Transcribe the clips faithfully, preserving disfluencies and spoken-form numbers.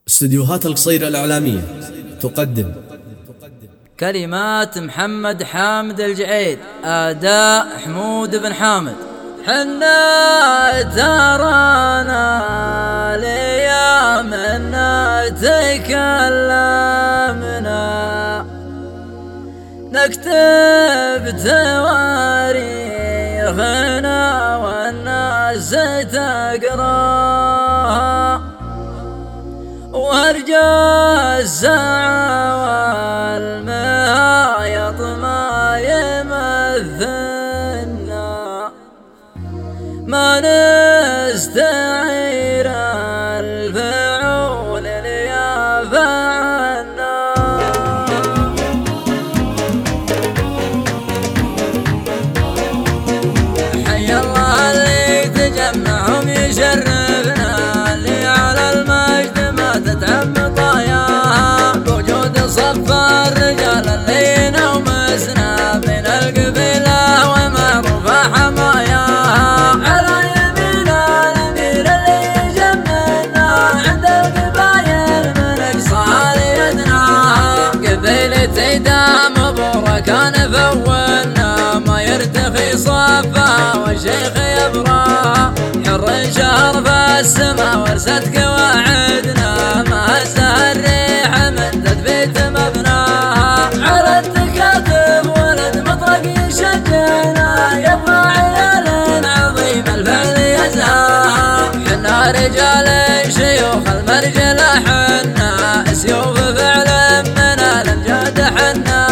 استديوهات القصير الإعلامية تقدم كلمات محمد حامد الجعيد، أداء حمود بن حامد. حنا ترانا ليامنا تكلمنا، نكتب تواريخنا والناس تقراها، وارجى الساعة والمهايط ما يمثلنا، ما نستعير الفعول ليا فعلنا. حي الله اللي تجمعهم يشرفنا، اللي على المجد ما تتعب طاياها، بوجود صف الرجال اللي نومسنا بين القبيلة ومعروفة حماياها، على يمين الأمير اللي يجمعنا عند القبايل من أقصى يدناها، قبيلة عيدام مبروكان فولنا ما يرتخي صفها والشيخ يبراها، حر شهر في السما ورست قواعدنا، ما هزها الريح من تثبيت مبناها، على التكاتف ولد مطرق يشجعنا، يبقى عيال عظيم الفعل يزهاها، حنا رجال شيوخ المرجلة، حنا سيوف فعل من الامجاد، حنا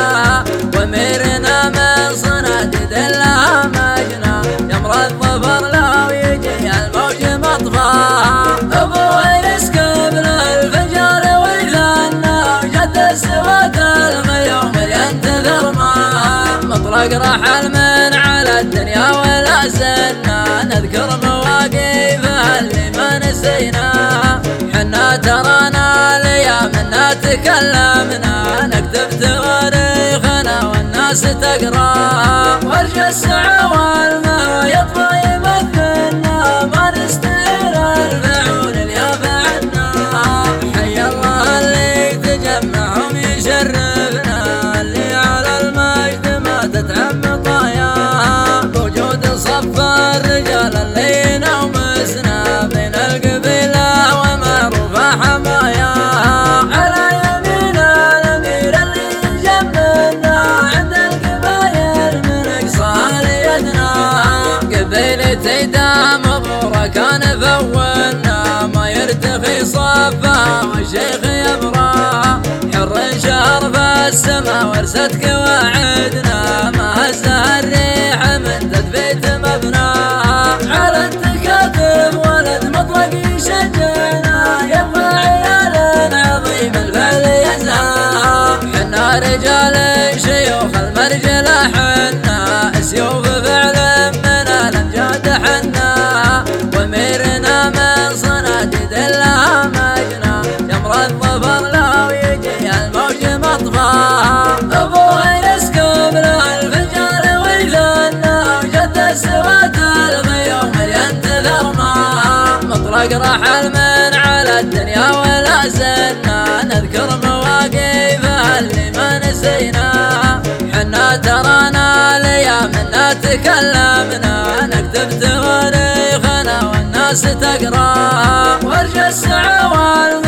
واميرنا من صناديد لها مجنى، يمر الظفر لو يجي الموج مطفاها، ابوه يسكب له الفجر ويثنى، وجد السواد الغيوم ينتظر معها، مطلق رحل من على الدنيا ولا زلنا، نذكر مواقفها اللي ما نسيناها، حنا ترانا ليامنا تكلمنا، نكتب تواريخنا والناس تقراها، وارجى الساعة والمهايط ما يمثلنا، ما نستعير الفعول اليا فعلنا. حي الله اللي تجمعهم يشرفنا، اللي على المجد ما تتعب طاياها، بوجود صف الرجال اللي نومسنا بين القبيلة ومعروفة حماياها، على يمين الأمير اللي يجمعنا عند القبايل من أقصى يدناها، قبيلة عيدام مبروكان فولنا ما يرتخي صفها والشيخ يبراها، حر شهر في السما ورست قواعدنا، ما هزها الريح من تثبيت مبناها، على التكاتف ولد مطلق يشجعنا، يبقى عيال عظيم الفعل يزهاها، حنا رجال شيوخ المرجلة، حنا سيوف فعل من الامجاد، حنا واميرنا من صناديد لها مجنى، يمر الظفر لو يجي الموج مطفاها، ابوه يسكب له الفجر ويثنى، وجد السواد الغيوم ينتظر معها، مطلق رحل من على الدنيا ولا زلنا، نذكر مواقفها اللي ما نسيناها، حنا ترانا ليامنا تكلمنا، نكتب تواريخنا والناس تقراها، وارجى الساعة والمهايط